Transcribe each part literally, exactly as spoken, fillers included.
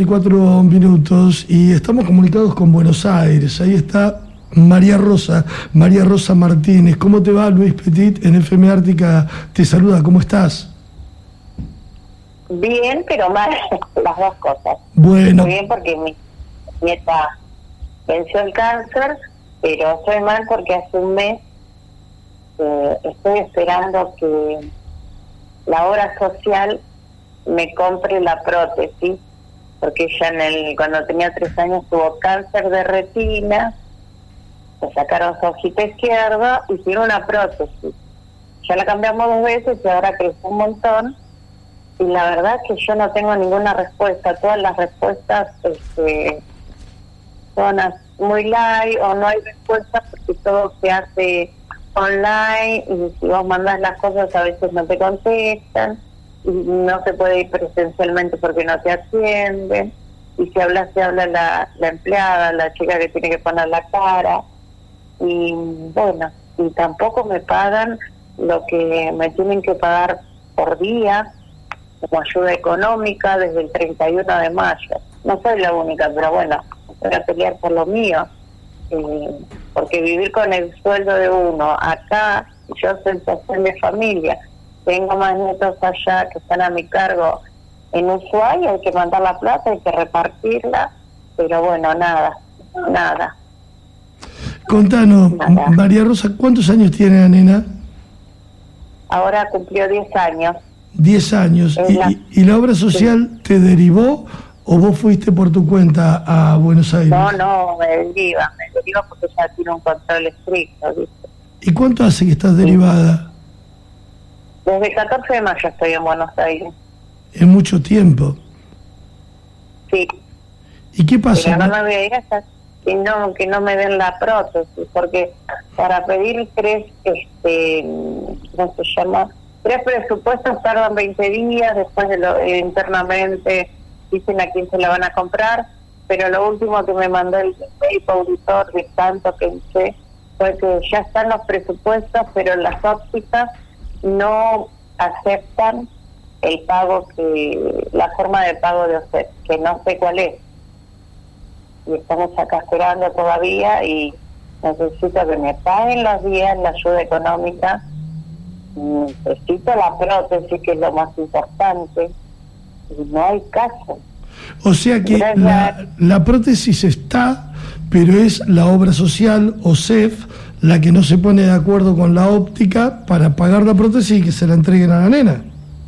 cincuenta y cuatro minutos y estamos comunicados con Buenos Aires. Ahí está María Rosa, María Rosa Martínez. ¿Cómo te va? Luis Petit en F M Ártica te saluda. ¿Cómo estás? Bien, pero mal las dos cosas. Bueno. Muy bien porque mi nieta venció el cáncer, pero estoy mal porque hace un mes eh, estoy esperando que la obra social me compre la prótesis, porque ella en el, cuando tenía tres años tuvo cáncer de retina, le sacaron su ojito izquierdo y tiene una prótesis. Ya la cambiamos dos veces y ahora creció un montón. Y la verdad que yo no tengo ninguna respuesta. Todas las respuestas este, son muy light o no hay respuesta porque todo se hace online y si vos mandás las cosas a veces no te contestan y no se puede ir presencialmente porque no te atienden y si hablas te habla la, la empleada, la chica que tiene que poner la cara y bueno, y tampoco me pagan lo que me tienen que pagar por día como ayuda económica desde el treinta y uno de mayo. No soy la única, pero bueno, voy a pelear por lo mío, eh, porque vivir con el sueldo de uno acá, yo soy social de familia, tengo más nietos allá que están a mi cargo en Ushuaia, hay que mandar la plata, hay que repartirla, pero bueno, nada, nada. Contanos, nada. María Rosa, ¿cuántos años tiene la nena? Ahora cumplió diez años. Diez años. ¿Y la, y la obra social sí. te derivó o vos fuiste por tu cuenta a Buenos Aires? No, no, me deriva, me deriva porque ya tiene un control estricto, ¿viste? ¿Y cuánto hace que estás derivada? Desde el catorce de mayo estoy en Buenos Aires. ¿Es mucho tiempo? Sí. ¿Y qué pasa? Pero no me voy a ir hasta que no, que no me den la prótesis, porque para pedir tres, este, ¿cómo se llama? Tres presupuestos tardan veinte días, después de lo, eh, internamente dicen a quién se la van a comprar, pero lo último que me mandó el médico auditor de tanto que hice fue que ya están los presupuestos, pero las ópticas no aceptan el pago, que la forma de pago de usted, que no sé cuál es. Y estamos acá esperando todavía y necesito que me paguen los días la ayuda económica. Necesito la prótesis, que es lo más importante, y no hay caso. O sea que la, la prótesis está, pero es la obra social o C E F la que no se pone de acuerdo con la óptica para pagar la prótesis y que se la entreguen a la nena.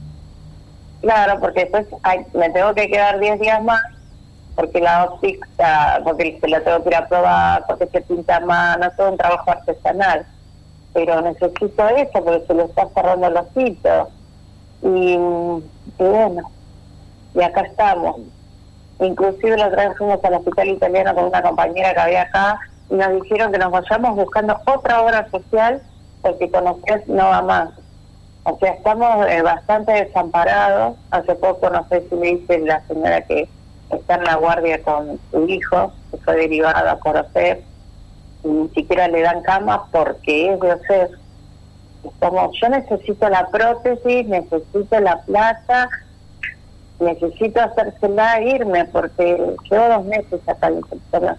Claro, porque después ay, me tengo que quedar diez días más, porque la óptica, porque se la tengo que ir a probar, porque se pinta a mano, todo un trabajo artesanal. Pero necesito eso porque se le está cerrando el ojito. Y, y bueno, y acá estamos. Inclusive la otra vez fuimos al hospital italiano con una compañera que había acá y nos dijeron que nos vayamos buscando otra obra social porque con ustedes no va más. O sea, estamos eh, bastante desamparados. Hace poco, no sé si me dice la señora que está en la guardia con su hijo, que fue derivada por O C E F, y ni siquiera le dan cama porque es de O C E F. Como yo necesito la prótesis, necesito la plata, necesito hacérsela e irme porque llevo dos meses acá en Portugal.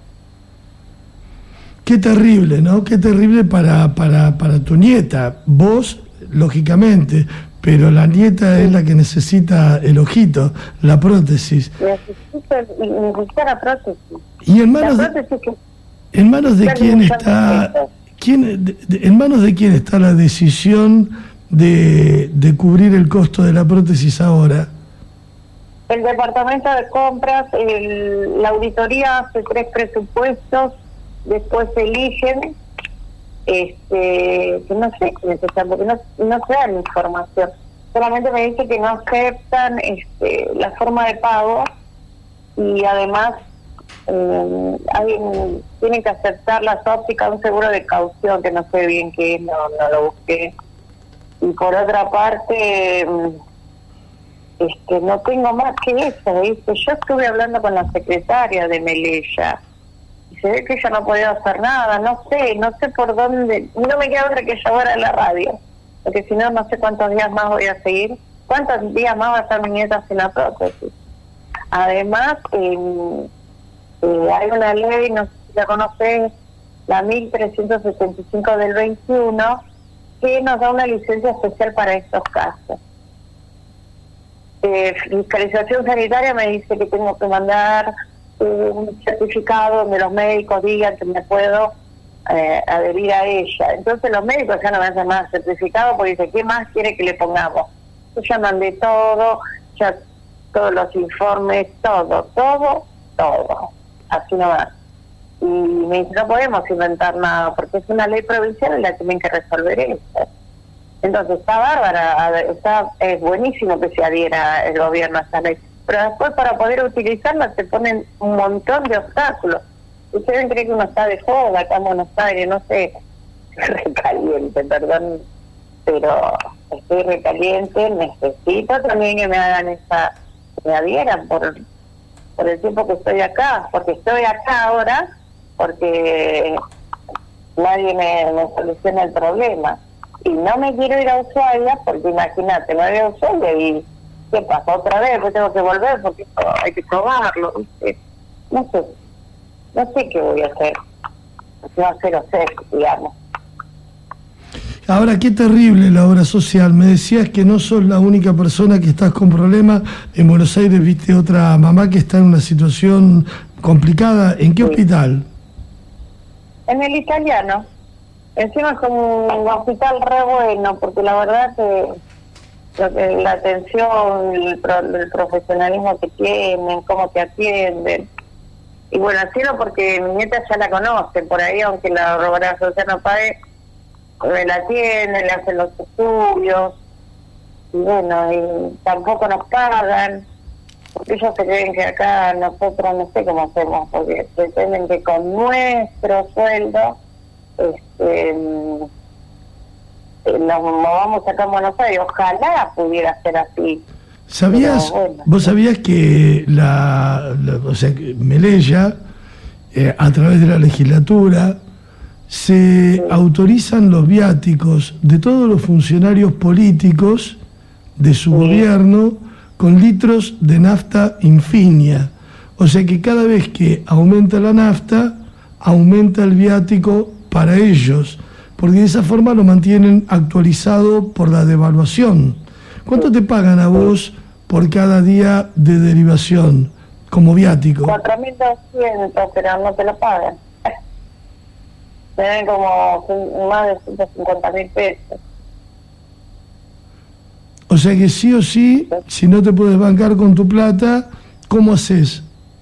Qué terrible, ¿no? Qué terrible para, para, para tu nieta. Vos, lógicamente, pero la nieta es la que necesita el ojito, la prótesis. Necesito, necesito la prótesis. Y en manos de, que, ¿en manos de quién está, quién, de, de, en manos de quién está la decisión de, de cubrir el costo de la prótesis ahora? El departamento de compras, el, la auditoría hace tres presupuestos, después eligen, este, que no sé qué necesitan, porque no, no se dan información, solamente me dice que no aceptan este, la forma de pago y además eh, hay, tienen que aceptar las ópticas, un seguro de caución que no sé bien qué es, no, no lo busqué. Y por otra parte, este, no tengo más que eso, ¿viste? Yo estuve hablando con la secretaria de Melella y se ve que ella no podía hacer nada, no sé, no sé por dónde, no me queda otra que llamar a la radio, porque si no, no sé cuántos días más voy a seguir, cuántos días más va a estar mi nieta sin la prótesis. además, eh, eh, hay una ley, no sé si la conocés, la mil trescientos setenta y cinco del veintiuno, que nos da una licencia especial para estos casos. Eh, fiscalización sanitaria me dice que tengo que mandar eh, un certificado donde los médicos digan que me puedo eh, adherir a ella. Entonces los médicos ya no me hacen más certificado porque dicen, ¿qué más quiere que le pongamos? Yo ya mandé todo, ya todos los informes, todo, todo, todo, así nomás. Y me dice, no podemos inventar nada, porque es una ley provincial y la tienen que resolver eso. Entonces está bárbara, está es buenísimo que se adhiera el gobierno a esta ley, pero después para poder utilizarla te ponen un montón de obstáculos. Ustedes creen que uno está de joda acá en Buenos Aires, no sé, recaliente, perdón, pero estoy recaliente, necesito también que me hagan esa, que me adhieran por, por el tiempo que estoy acá, porque estoy acá ahora, porque nadie me, me soluciona el problema. Y no me quiero ir a Ushuaia, porque imagínate, me voy a Ushuaia y ¿qué pasa? Otra vez, pues tengo que volver, porque esto hay que probarlo, ¿viste? No sé, no sé qué voy a hacer, no sé, lo sé, digamos. Ahora, qué terrible la obra social. Me decías que no sos la única persona que estás con problemas. En Buenos Aires viste otra mamá que está en una situación complicada. ¿En qué sí. hospital? En el Italiano. Encima es como un hospital re bueno, porque la verdad que, lo que la atención, el, pro, el profesionalismo que tienen, cómo te atienden. Y bueno, así no, porque mi nieta ya la conoce, por ahí, aunque la obra social no pague, me la atienden, le hacen los estudios, y bueno, y tampoco nos pagan, porque ellos se creen que acá nosotros no sé cómo hacemos, porque pretenden que con nuestro sueldo este nos movamos acá en Buenos Aires. Ojalá pudiera ser así. ¿Sabías, bueno, vos sabías que la, la o sea, que Melella, eh, a través de la legislatura, se sí. autorizan los viáticos de todos los funcionarios políticos de su sí. gobierno con litros de nafta Infinia? O sea que cada vez que aumenta la nafta, aumenta el viático para ellos, porque de esa forma lo mantienen actualizado por la devaluación. ¿Cuánto te pagan a vos por cada día de derivación como viático? cuatro mil doscientos, pero no te lo pagan. Te dan como más de ciento cincuenta mil pesos. O sea que sí o sí, si no te puedes bancar con tu plata, ¿cómo haces?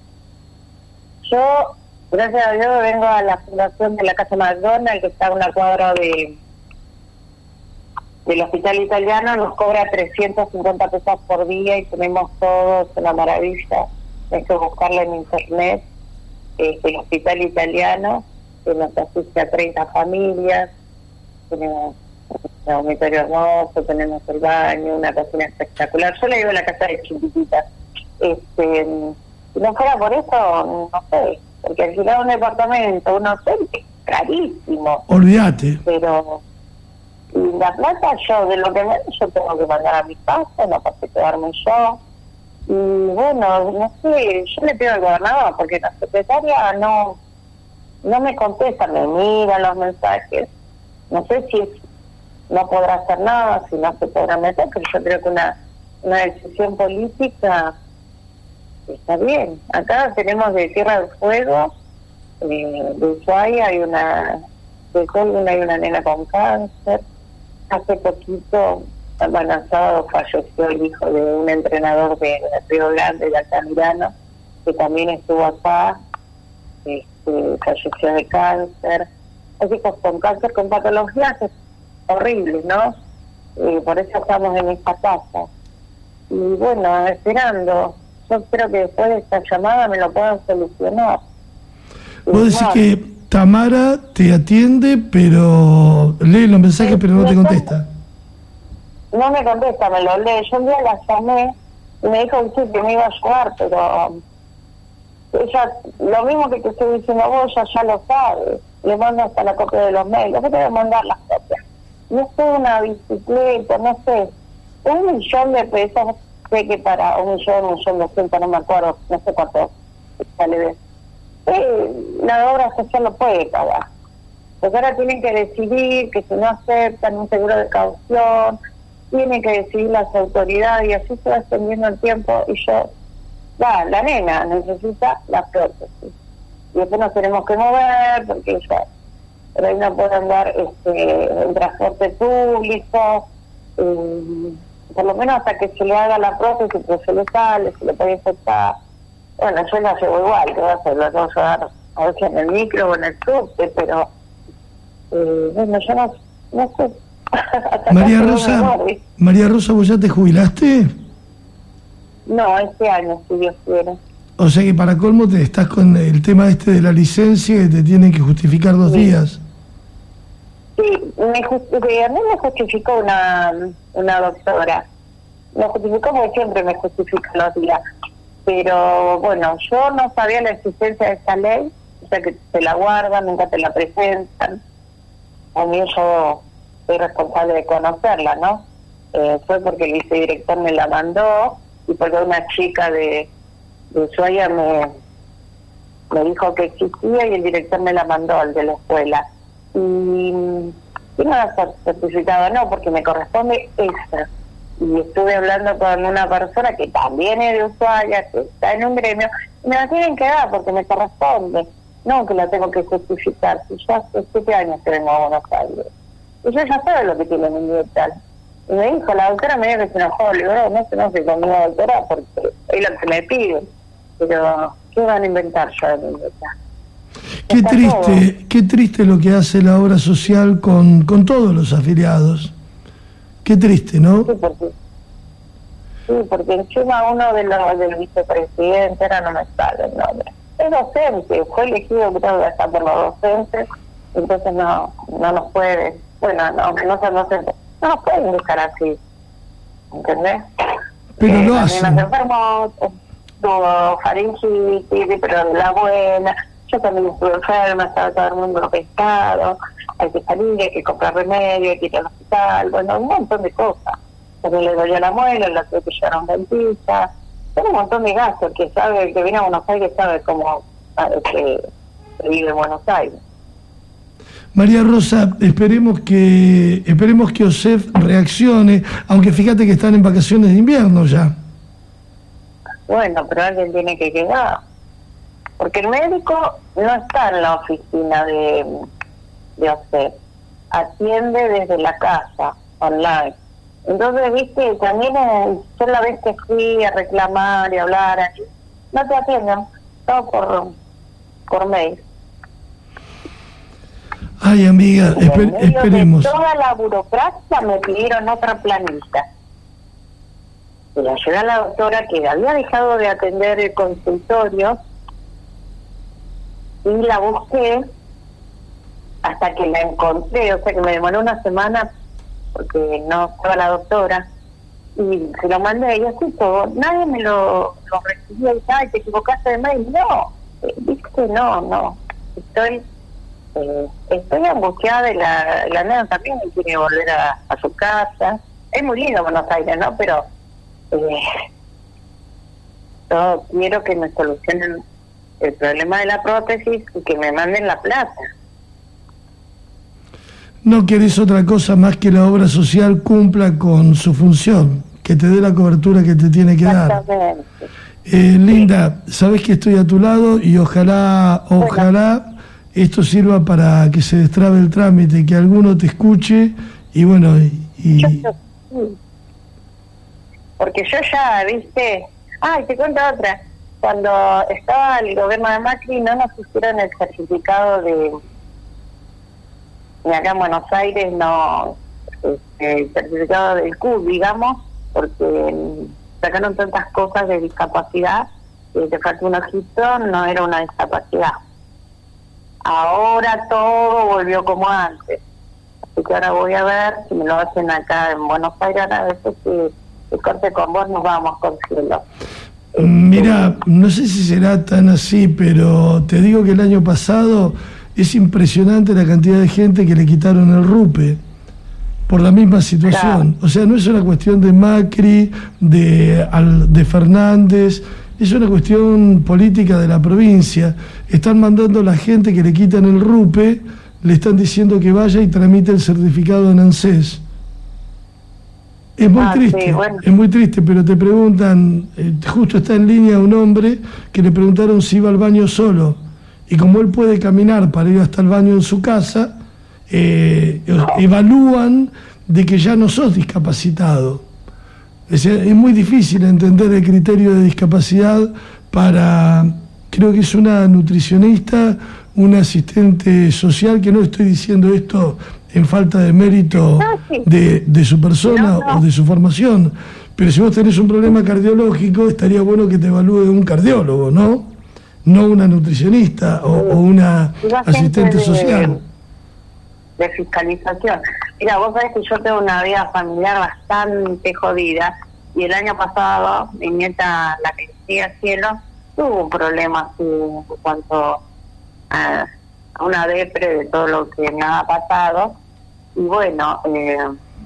Yo, gracias a Dios, vengo a la fundación de la Casa McDonald's, que está a una cuadra de del Hospital Italiano, nos cobra trescientos cincuenta pesos por día y tenemos todo, es una maravilla. Hay que buscarla en internet, este, el Hospital Italiano, que nos asiste a treinta familias, tenemos un dormitorio hermoso, tenemos el baño, una cocina espectacular. Yo le digo a la casa de chiquitita. Este, si no fuera por eso, no sé, porque alquilar un departamento, un hotel, es carísimo. Olvídate. Pero y la plata, yo, de lo que me yo tengo que mandar a mi casa, no para quedarme yo. Y bueno, no sé, yo le pido al gobernador, porque la secretaria no no me contesta, me mira los mensajes. No sé si es, no podrá hacer nada, si no se podrá meter, pero yo creo que una, una decisión política está bien. Acá tenemos de Tierra del Fuego, eh, de Ushuaia hay una, de Colbún hay una nena con cáncer. Hace poquito, amenazado, falleció el hijo de un entrenador de, de Río Grande, de Altamirano, que también estuvo acá, este, falleció de cáncer. Hay hijos con cáncer, con patologías horribles, ¿no? Eh, por eso estamos en esta casa. Y bueno, esperando. Yo espero que después de esta llamada me lo puedan solucionar. Vos decís que Tamara te atiende, pero lee los mensajes, pero no te contesta. No me contesta, me lo lee. Yo un día la llamé y me dijo que sí, que me iba a ayudar, pero ella, lo mismo que te estoy diciendo a vos, ella ya lo sabe. Le mando hasta la copia de los mails. Yo te voy a mandar las copias. No sé, una bicicleta, no sé, un millón de pesos sé que para un millón, un millón doscientos, no me acuerdo, no sé cuánto sale de... Eh, la obra social lo puede pagar. Porque ahora tienen que decidir que si no aceptan un seguro de caución, tienen que decidir las autoridades y así se va extendiendo el tiempo y yo, va, la nena necesita la prótesis. Y después nos tenemos que mover porque ya, por ahí no puede andar este, en transporte público, eh, por lo menos hasta que se le haga la prótesis, que se le sale, se le puede infectar. Bueno, yo la llevo igual, que va a hacer, la tengo que llevar a veces en el micro o en el subte, pero eh, bueno, yo no, no sé. María Rosa, María Rosa, ¿vos ya te jubilaste? No, este año, si Dios quiere. O sea que para colmo te estás con el tema este de la licencia que te tienen que justificar dos sí. días. Sí, me justi- a mí me justificó una, una doctora. Me justificó porque siempre me justifica los días. Pero bueno, yo no sabía la existencia de esa ley, o sea que te la guardan, nunca te la presentan. A mí yo soy responsable de conocerla, ¿no? Eh, fue porque el vicedirector me la mandó y porque una chica de, de Ushuaia me, me dijo que existía y el director me la mandó, al de la escuela. Y, y no la certificado, no, porque me corresponde esa. Y estuve hablando con una persona que también es de Ushuaia, que está en un gremio, y me la tienen que dar porque me corresponde, no que la tengo que justificar. Si yo hace siete años que vengo a Buenos Aires, y yo ya sé lo que tiene mi nieta. Y me dijo, la doctora me dijo que se enojó, le digo, no, no se enoje conmigo, doctora, porque es lo que me piden. Pero, ¿qué van a inventar yo de mi nieta? Qué Está triste, todo. qué triste lo que hace la obra social con, con todos los afiliados. Qué triste, ¿no? Sí, porque, sí, porque encima uno de los del vicepresidente, ahora no me sale el nombre, es docente, fue elegido creo que hasta por los docentes, entonces no no nos puede, bueno, no, no son docentes, no nos pueden dejar así, ¿entendés? Pero eh, lo la hacen. nena se enfermó, tuvo faringitis, pero de la buena, yo también estuve enferma, estaba todo el mundo pescado, hay que salir, hay que comprar remedio, hay que ir al hospital, bueno, un montón de cosas. También le dolió la muela, la tuve que llevar a un dentista, tiene un montón de gastos, que sabe, el que viene a Buenos Aires sabe cómo que se vive en Buenos Aires. María Rosa, esperemos que esperemos que O S E F reaccione, aunque fíjate que están en vacaciones de invierno ya. Bueno, pero alguien tiene que quedar, porque el médico no está en la oficina de, de O S E F, atiende desde la casa, online. Entonces, viste, también eh, yo la vez que fui a reclamar y hablar, no te atienden, todo por, por mail. Ay, amiga, En esper, medio esperemos. de toda la burocracia me pidieron otra planilla. Y la llevé a la doctora que había dejado de atender el consultorio y la busqué hasta que la encontré, o sea que me demoró una semana porque no estaba la doctora y se lo mandé y así todo, nadie me lo, lo recibió y dice, ay, te equivocaste de mail. No, eh, viste, no, no, estoy eh, estoy angustiada de la, la nena también quiere volver a, a su casa. Es muy lindo Buenos Aires, ¿no? Pero eh, yo quiero que me solucionen el problema de la prótesis y que me manden la plata. No querés otra cosa más que la obra social cumpla con su función, que te dé la cobertura que te tiene que dar. Exactamente. Eh, Linda, sabes que estoy a tu lado y ojalá, ojalá bueno. esto sirva para que se destrabe el trámite, que alguno te escuche y bueno, y... y... Yo, sí. Porque yo ya, viste, ay, te cuento otra, cuando estaba el gobierno de Macri no nos hicieron el certificado de... Y acá en Buenos Aires no, este, el certificado del C U, digamos, porque sacaron tantas cosas de discapacidad, que te falta un ojito, no era una discapacidad. Ahora todo volvió como antes. Así que ahora voy a ver si me lo hacen acá en Buenos Aires, a veces que el corte con vos nos vamos con cielo. Mira, no sé si será tan así, pero te digo que el año pasado... Es impresionante la cantidad de gente que le quitaron el RUPE. por la misma situación. Claro. O sea, no es una cuestión de Macri, de, de Fernández, es una cuestión política de la provincia. Están mandando a la gente que le quitan el rupe, le están diciendo que vaya y tramite el certificado en ANSES. Es muy ah, triste, sí, bueno. es muy triste, pero te preguntan, eh, justo está en línea un hombre que le preguntaron si iba al baño solo, y como él puede caminar para ir hasta el baño en su casa, eh, no. evalúan de que ya no sos discapacitado. Es, es muy difícil entender el criterio de discapacidad para, creo que es una nutricionista, una asistente social, que no estoy diciendo esto en falta de mérito de, de su persona no, no. o de su formación, pero si vos tenés un problema cardiológico, estaría bueno que te evalúe un cardiólogo, ¿no? No una nutricionista o, o una asistente de, social. De fiscalización. Mira, vos sabés que yo tengo una vida familiar bastante jodida, y el año pasado mi nieta, la que sigue al cielo, tuvo un problema así en cuanto a, a una depre de todo lo que me ha pasado. Y bueno, eh,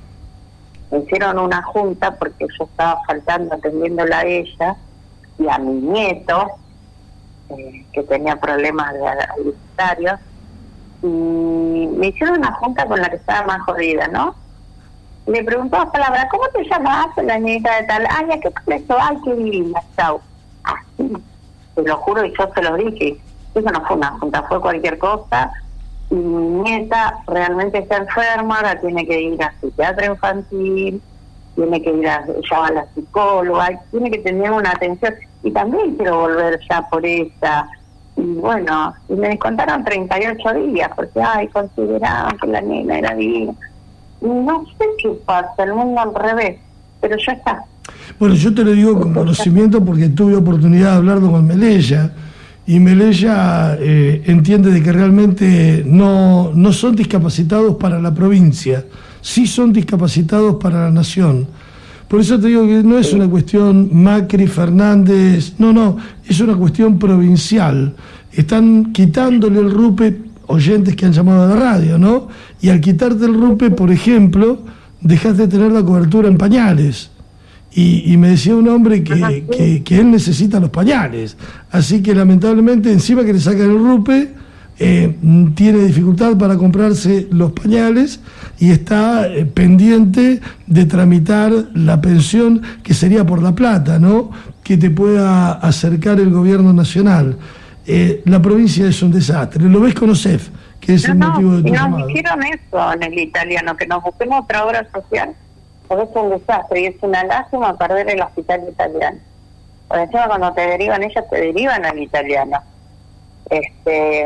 me hicieron una junta porque yo estaba faltando atendiéndola a ella y a mi nieto, eh, que tenía problemas alimentarios, y me hicieron una junta con la que estaba más jodida, ¿no? Le preguntó a palabra, ¿cómo te llamas? La nieta de tal, ay, ¿a qué con eso? Ay, qué divina, chau. Así, te lo juro, y yo se lo dije. Eso no fue una junta, fue cualquier cosa. Y mi nieta realmente está enferma, ahora tiene que ir a psiquiatra infantil, tiene que ir a, ya a la psicóloga, tiene que tener una atención, y también quiero volver ya por ella. Y bueno, y me descontaron treinta y ocho días, porque ay, consideraban que la nena era divina. Y no sé qué pasa, el mundo al revés, pero ya está. Bueno, yo te lo digo con conocimiento porque tuve oportunidad de hablar con Melella, y Melella eh, entiende de que realmente no, no son discapacitados para la provincia, sí son discapacitados para la nación. Por eso te digo que no es una cuestión Macri, Fernández, no, no, es una cuestión provincial. Están quitándole el rupe, oyentes que han llamado a la radio, ¿no? Y al quitarte el rupe, por ejemplo, dejas de tener la cobertura en pañales. Y, y me decía un hombre que, que, que él necesita los pañales. Así que lamentablemente, encima que le sacan el rupe, eh, tiene dificultad para comprarse los pañales y está eh, pendiente de tramitar la pensión, que sería por la plata, ¿no?, que te pueda acercar el gobierno nacional. Eh, la provincia es un desastre. Lo ves con O S E F, que es no, el motivo de tu nos llamado. Nos dijeron eso en el italiano, que nos busquemos otra obra social. Por eso es un desastre, y es una lástima perder el hospital italiano. Por encima, cuando te derivan ellos, te derivan al italiano. Este,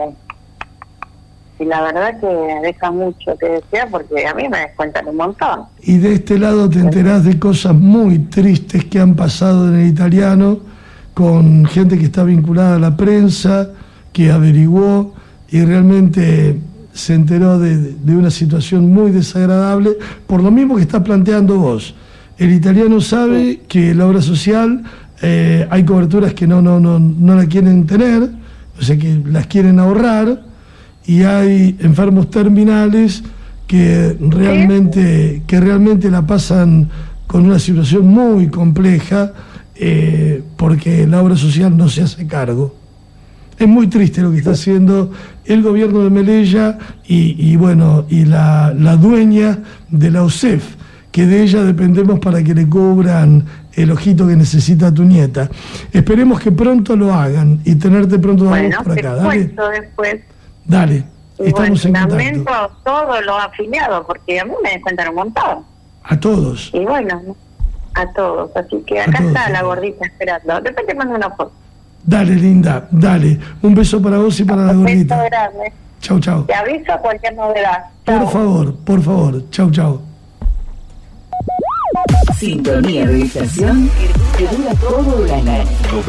y la verdad que deja mucho que desear, porque a mí me descuentan un montón. Y de este lado te enterás de cosas muy tristes que han pasado en el italiano, con gente que está vinculada a la prensa, que averiguó y realmente se enteró de, de una situación muy desagradable, por lo mismo que estás planteando vos. El italiano sabe que la obra social eh, hay coberturas que no, no, no, no la quieren tener, o sea que las quieren ahorrar, y hay enfermos terminales que realmente, que realmente la pasan con una situación muy compleja, eh, porque la obra social no se hace cargo. Es muy triste lo que está haciendo el gobierno de Melella y, y bueno, y la, la dueña de la O S E F, que de ella dependemos para que le cubran el ojito que necesita tu nieta. Esperemos que pronto lo hagan y tenerte pronto bueno, por acá. Dale. Después. Dale, y estamos bueno, en contacto. Lamento todos los afiliados, porque a mí me descuentan un montón. A todos. Y bueno, a todos. Así que acá está la gordita esperando. Después te mando una foto. Dale, linda, dale. Un beso para vos y para la gordita. Un beso grande. Chau, chau. Te aviso cualquier novedad. Por Chau. favor, por favor. Chau, chau. Sintonía de estación que dura todo el año.